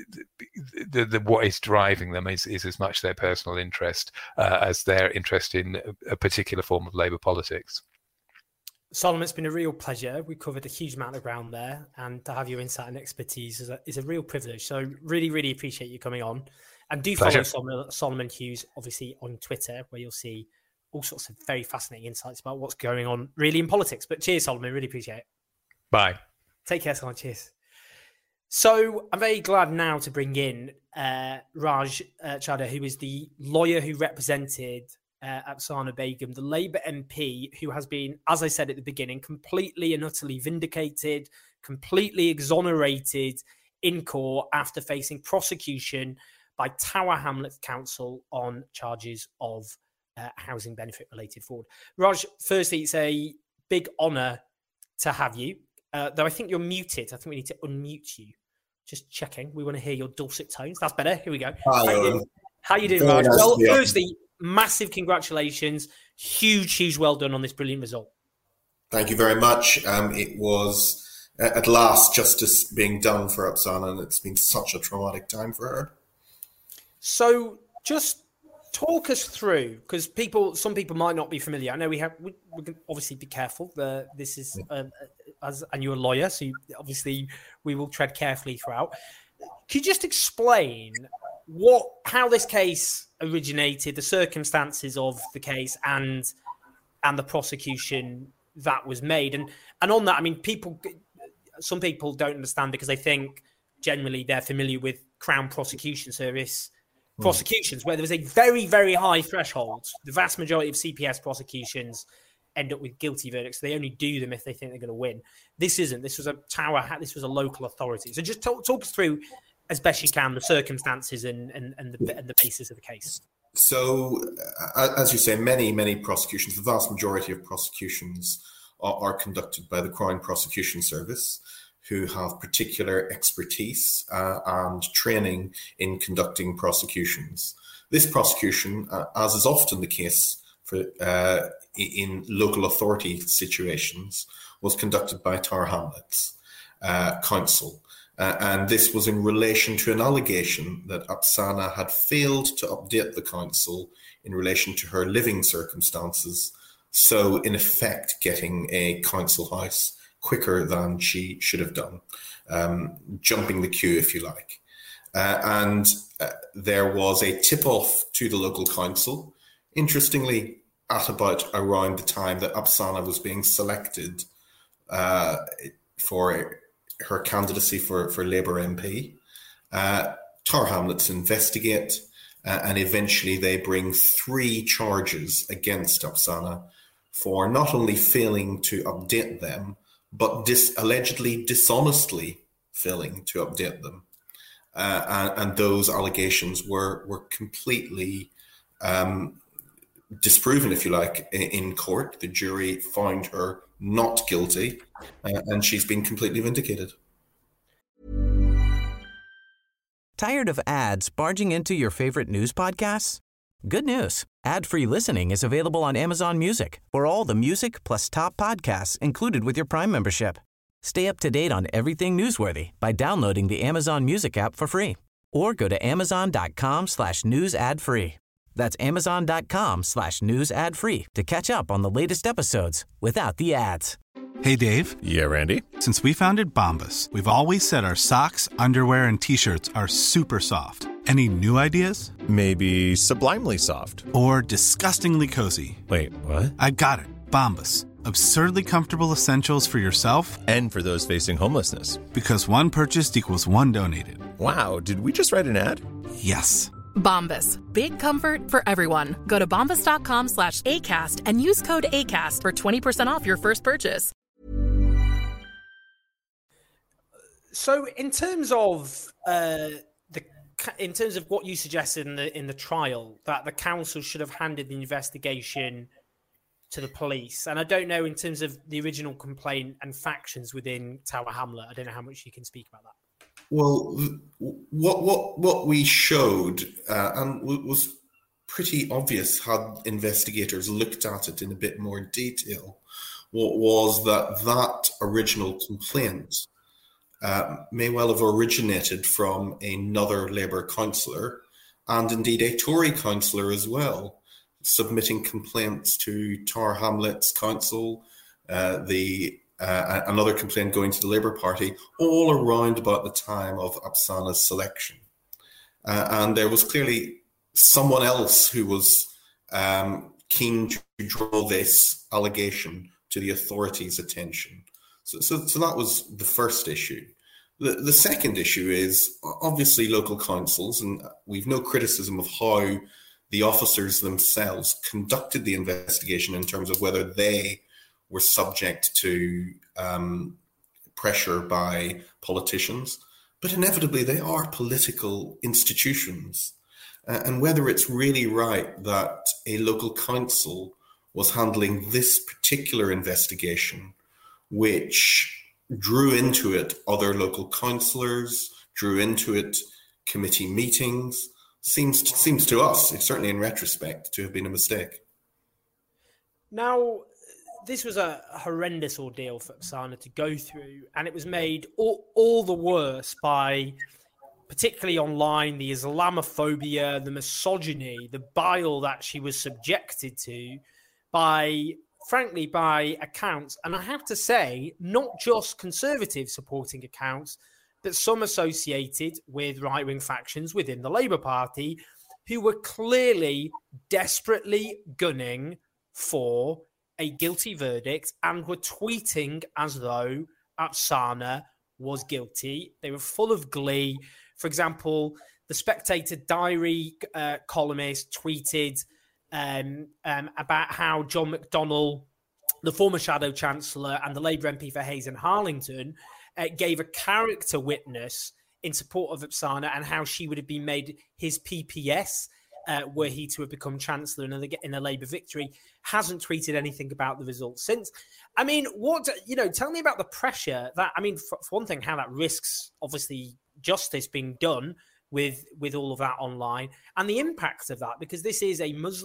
what is driving them is as much their personal interest as their interest in a particular form of Labour politics. Solomon, it's been a real pleasure. We covered a huge amount of ground there, and to have your insight and expertise is a real privilege. So really, really appreciate you coming on. And do follow Solomon Hughes, obviously, on Twitter, where you'll see all sorts of very fascinating insights about what's going on really in politics. But cheers, Solomon. Really appreciate it. Bye. Take care, Solomon. Cheers. So I'm very glad now to bring in Raj Chadha, who is the lawyer who represented Afsana Begum, the Labour MP, who has been, as I said at the beginning, completely and utterly vindicated, completely exonerated in court after facing prosecution by Tower Hamlets Council on charges of housing benefit related fraud. Raj, firstly, it's a big honour to have you, though I think you're muted. I think we need to unmute you. Just checking. We want to hear your dulcet tones. That's better. Here we go. How you doing, Raj? Well, firstly, massive congratulations. Huge well done on this brilliant result. Thank you very much. It was, at last, justice being done for Oksana, and it's been such a traumatic time for her. So just talk us through, because some people might not be familiar. I know we can obviously be careful. This is, and you're a lawyer, so obviously we will tread carefully throughout. Could you just explain how this case originated, the circumstances of the case, and the prosecution that was made? And on that, I mean, some people don't understand because they think generally they're familiar with Crown Prosecution Service prosecutions, where there was a very, very high threshold. The vast majority of CPS prosecutions end up with guilty verdicts. They only do them if they think they're going to win. This isn't. This was a local authority. So just talk us through, as best you can, the circumstances and the basis of the case. So, as you say, many prosecutions, the vast majority of prosecutions are conducted by the Crown Prosecution Service, who have particular expertise and training in conducting prosecutions. This prosecution, as is often the case in local authority situations, was conducted by Tower Hamlets Council. And this was in relation to an allegation that Oksana had failed to update the council in relation to her living circumstances, so in effect getting a council house quicker than she should have done, jumping the queue, if you like. And there was a tip-off to the local council, interestingly, at about around the time that Oksana was being selected for her candidacy for Labour MP. Tower Hamlets investigate, and eventually they bring 3 charges against Oksana for not only failing to update them, but allegedly dishonestly failing to update them. And those allegations were completely disproven, if you like, in court. The jury found her not guilty, and she's been completely vindicated. Tired of ads barging into your favorite news podcasts? Good news. Ad-free listening is available on Amazon Music for all the music plus top podcasts included with your Prime membership. Stay up to date on everything newsworthy by downloading the Amazon Music app for free or go to amazon.com/news ad free. That's amazon.com/news ad free to catch up on the latest episodes without the ads. Hey, Dave. Yeah, Randy. Since we founded Bombas, we've always said our socks, underwear, and T-shirts are super soft. Any new ideas? Maybe sublimely soft. Or disgustingly cozy. Wait, what? I got it. Bombas. Absurdly comfortable essentials for yourself and for those facing homelessness. Because one purchased equals one donated. Wow, did we just write an ad? Yes. Bombas. Big comfort for everyone. Go to bombas.com/ACAST and use code ACAST for 20% off your first purchase. So in terms of what you suggested in the trial, that the council should have handed the investigation to the police, and I don't know in terms of the original complaint and factions within Tower Hamlet, I don't know how much you can speak about that. Well, what we showed and was pretty obvious had investigators looked at it in a bit more detail, was that original complaint may well have originated from another Labour councillor, and indeed a Tory councillor as well, submitting complaints to Tower Hamlets Council, another complaint going to the Labour Party, all around about the time of Oksana's selection. And there was clearly someone else who was keen to draw this allegation to the authorities' attention. So that was the first issue. The second issue is obviously local councils, and we've no criticism of how the officers themselves conducted the investigation in terms of whether they were subject to pressure by politicians. But inevitably, they are political institutions. and whether it's really right that a local council was handling this particular investigation, which drew into it other local councillors, drew into it committee meetings, seems to us, certainly in retrospect, to have been a mistake. Now, this was a horrendous ordeal for Oksana to go through, and it was made all the worse by, particularly online, the Islamophobia, the misogyny, the bile that she was subjected to by accounts. And I have to say, not just conservative supporting accounts, but some associated with right-wing factions within the Labour Party who were clearly desperately gunning for a guilty verdict and were tweeting as though Oksana was guilty. They were full of glee. For example, the Spectator Diary columnist tweeted about how John McDonnell, the former Shadow Chancellor and the Labour MP for Hayes and Harlington, gave a character witness in support of Oksana and how she would have been made his PPS were he to have become Chancellor in a Labour victory. Hasn't tweeted anything about the results since. I mean, tell me about the pressure that, for one thing, how that risks, obviously, justice being done with all of that online and the impact of that, because this is a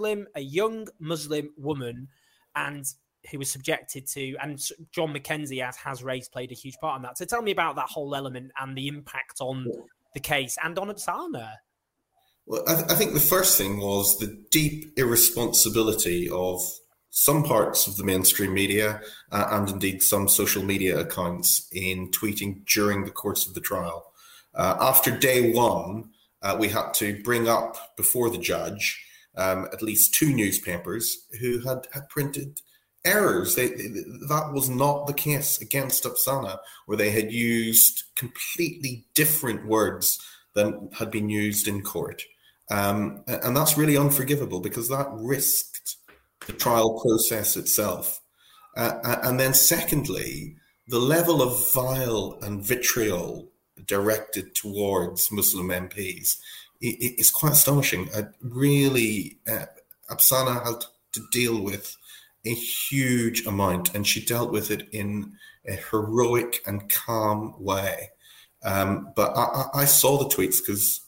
young Muslim woman and who was subjected to, and John McKenzie has race played a huge part in that. So tell me about that whole element and the impact on the case and on Oksana. Well, I think the first thing was the deep irresponsibility of some parts of the mainstream media and indeed some social media accounts in tweeting during the course of the trial. After day one, we had to bring up before the judge at least two newspapers who had printed errors. That was not the case against Oksana, where they had used completely different words than had been used in court. And that's really unforgivable because that risked the trial process itself. And then secondly, the level of vile and vitriol directed towards Muslim MPs is quite astonishing. Really, Oksana had to deal with a huge amount, and she dealt with it in a heroic and calm way. But I saw the tweets because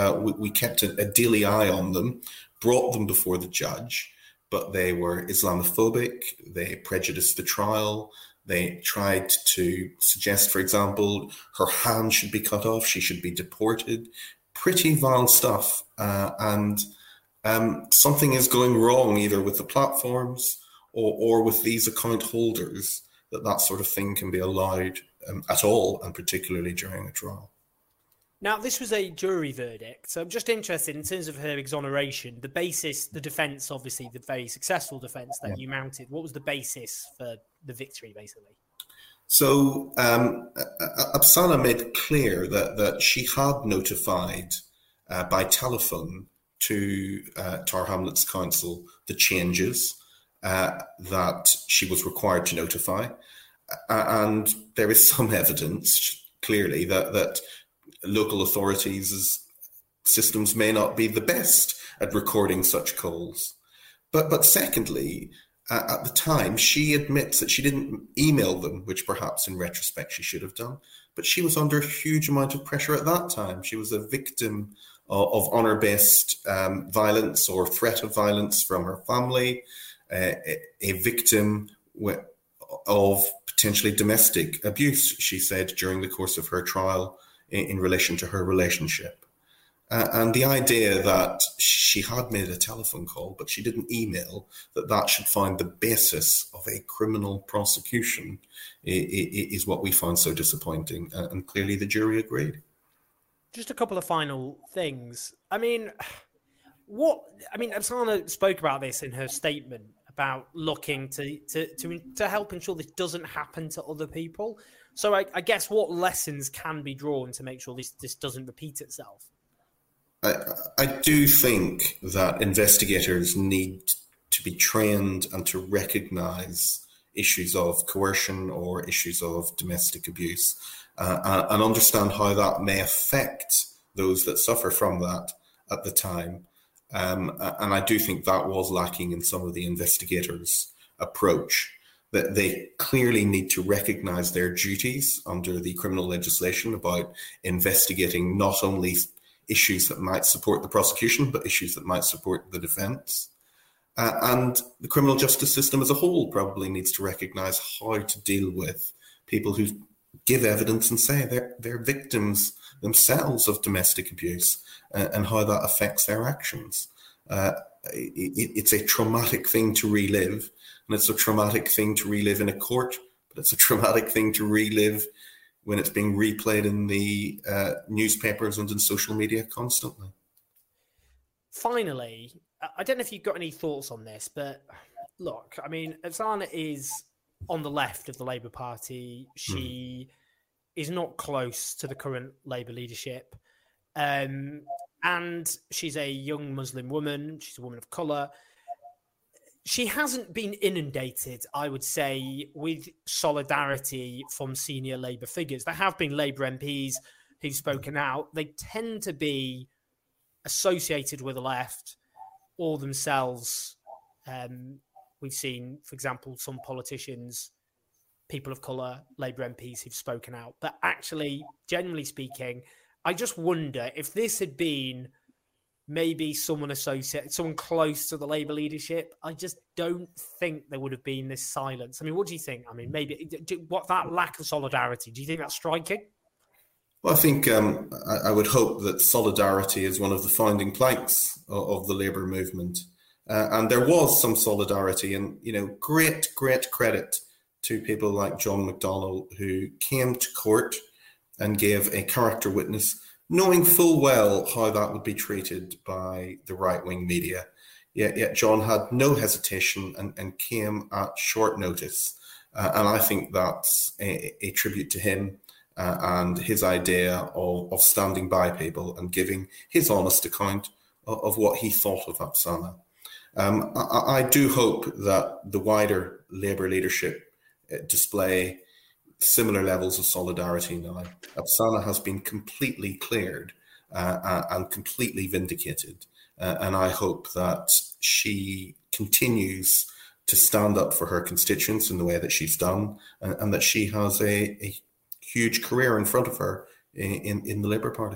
we kept a daily eye on them, brought them before the judge, but they were Islamophobic, they prejudiced the trial, they tried to suggest, for example, her hand should be cut off, she should be deported. Pretty vile stuff. And something is going wrong either with the platforms or with these account holders that sort of thing can be allowed at all, and particularly during a trial. Now, this was a jury verdict, so I'm just interested in terms of her exoneration, the basis, the defence, obviously the very successful defence that you mounted. What was the basis for the victory, basically? So Oksana made clear that she had notified by telephone to Tower Hamlets Council the changes that she was required to notify. And there is some evidence, clearly, that local authorities' systems may not be the best at recording such calls. But secondly, at the time, she admits that she didn't email them, which perhaps in retrospect she should have done. But she was under a huge amount of pressure at that time. She was a victim of honour-based violence or threat of violence from her family, a victim of potentially domestic abuse, she said, during the course of her trial in relation to her relationship. And the idea that she had made a telephone call, but she didn't email, that should find the basis of a criminal prosecution is what we found so disappointing. And clearly the jury agreed. Just a couple of final things. Oksana spoke about this in her statement about looking to help ensure this doesn't happen to other people. So I guess what lessons can be drawn to make sure this doesn't repeat itself? I do think that investigators need to be trained and to recognise issues of coercion or issues of domestic abuse and understand how that may affect those that suffer from that at the time. And I do think that was lacking in some of the investigators' approach, that they clearly need to recognise their duties under the criminal legislation about investigating not only issues that might support the prosecution, but issues that might support the defence. And the criminal justice system as a whole probably needs to recognise how to deal with people who give evidence and say they're victims themselves of domestic abuse, and how that affects their actions. It's a traumatic thing to relive, and it's a traumatic thing to relive in a court, but it's a traumatic thing to relive when it's being replayed in the newspapers and in social media constantly. Finally, I don't know if you've got any thoughts on this, but look, I mean, Oksana is on the left of the Labour Party. She is not close to the current Labour leadership. And she's a young Muslim woman. She's a woman of colour. She hasn't been inundated, I would say, with solidarity from senior Labour figures. There have been Labour MPs who've spoken out. They tend to be associated with the left or themselves. We've seen, for example, some politicians, people of colour, Labour MPs who've spoken out. But actually, generally speaking, I just wonder if this had been maybe someone associated, someone close to the Labour leadership, I just don't think there would have been this silence. I mean, what do you think? I mean, maybe what that lack of solidarity, do you think that's striking? Well, I think I would hope that solidarity is one of the founding planks of the Labour movement. And there was some solidarity, and, you know, great credit to people like John McDonnell, who came to court and gave a character witness, knowing full well how that would be treated by the right-wing media. Yet John had no hesitation and came at short notice. And I think that's a tribute to him and his idea of standing by people and giving his honest account of what he thought of Oksana. I do hope that the wider Labour leadership display similar levels of solidarity now. Oksana has been completely cleared and completely vindicated. And I hope that she continues to stand up for her constituents in the way that she's done, and that she has a huge career in front of her in the Labour Party.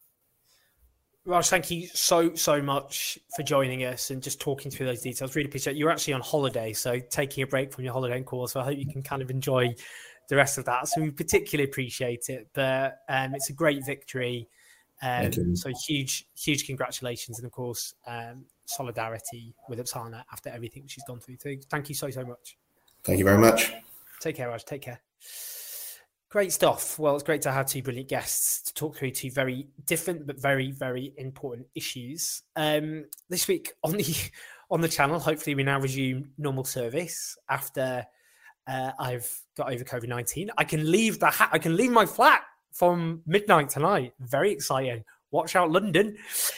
Raj, thank you so much for joining us and just talking through those details. Really appreciate it. You're actually on holiday, so taking a break from your holiday call. So I hope you can kind of enjoy the rest of that. So we particularly appreciate it. But it's a great victory. So huge congratulations. And of course, solidarity with Oksana after everything she's gone through. So thank you so much. Thank you very much. Take care, Raj. Take care. Great stuff. Well, it's great to have two brilliant guests to talk through two very different but very, very important issues. This week on the channel, hopefully we now resume normal service after I've got over COVID-19. I can leave I can leave my flat from midnight tonight. Very exciting. Watch out, London.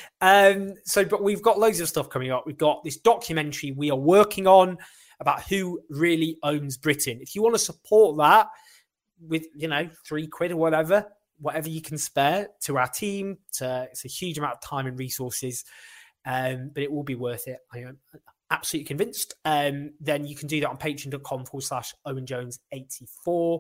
But we've got loads of stuff coming up. We've got this documentary we are working on about who really owns Britain. If you want to support that, with, you know, £3 or whatever you can spare to our team, it's a huge amount of time and resources, but it will be worth it. I am absolutely convinced. Then you can do that on patreon.com/OwenJones84.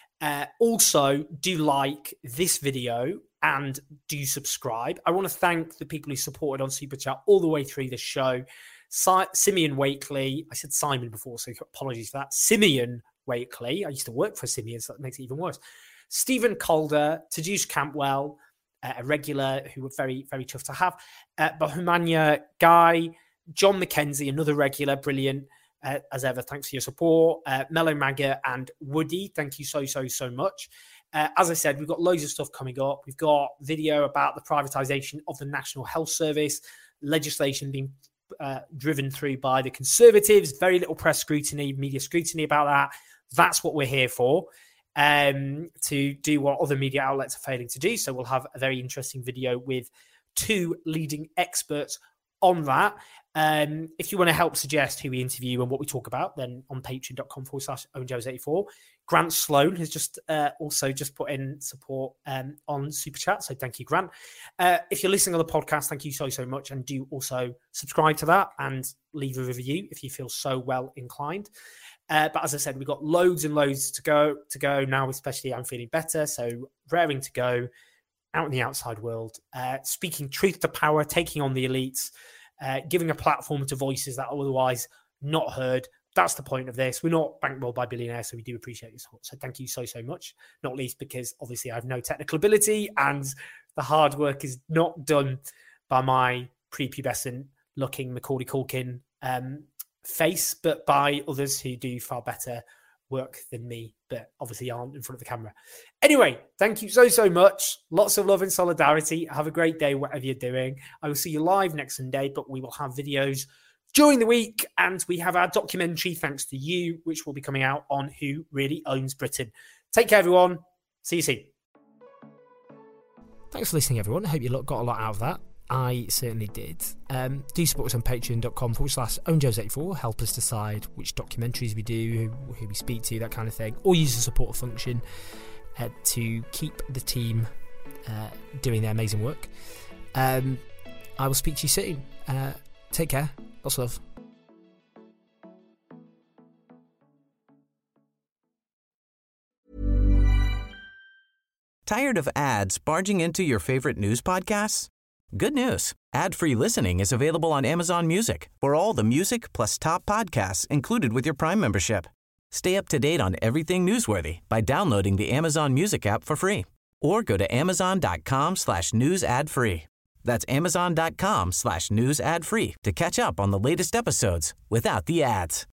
Also, do like this video and do subscribe. I want to thank the people who supported on Super Chat all the way through the show. Simeon Wakely, I said Simon before, so apologies for that. Simeon Wakely, I used to work for Simeon, so that makes it even worse. Stephen Calder, Tajush Campwell, a regular who were very, very tough to have. Bahumanya Guy, John McKenzie, another regular, brilliant as ever. Thanks for your support. Mellow Maggot and Woody, thank you so much. As I said, we've got loads of stuff coming up. We've got video about the privatisation of the National Health Service, legislation being driven through by the Conservatives, very little press scrutiny, media scrutiny about that. That's what we're here for, to do what other media outlets are failing to do. So we'll have a very interesting video with two leading experts on that. If you want to help suggest who we interview and what we talk about, then on patreon.com/OwenJones84. Grant Sloan has just also just put in support on Super Chat. So thank you, Grant. If you're listening on the podcast, thank you so much. And do also subscribe to that and leave a review if you feel so well inclined. But as I said, we've got loads and loads to go now, especially I'm feeling better. So raring to go out in the outside world, speaking truth to power, taking on the elites, giving a platform to voices that are otherwise not heard. That's the point of this. We're not bankrolled by billionaires, so we do appreciate your support. So thank you so much, not least because obviously I have no technical ability and the hard work is not done by my prepubescent looking Macaulay Culkin face, but by others who do far better work than me, but obviously aren't in front of the camera. Anyway, thank you so much. Lots of love and solidarity. Have a great day, whatever you're doing. I will see you live next Sunday, but we will have videos during the week, and we have our documentary, thanks to you, which will be coming out on Who Really Owns Britain. Take care, everyone. See you soon. Thanks for listening, everyone. I hope you got a lot out of that. I certainly did. Do support us on patreon.com/OwenJones84. Help us decide which documentaries we do, who we speak to, that kind of thing. Or use the support function to keep the team doing their amazing work. I will speak to you soon. Take care. Lots of love. Tired of ads barging into your favorite news podcasts? Good news. Ad-free listening is available on Amazon Music for all the music plus top podcasts included with your Prime membership. Stay up to date on everything newsworthy by downloading the Amazon Music app for free or go to amazon.com/news ad free. That's amazon.com/news ad free to catch up on the latest episodes without the ads.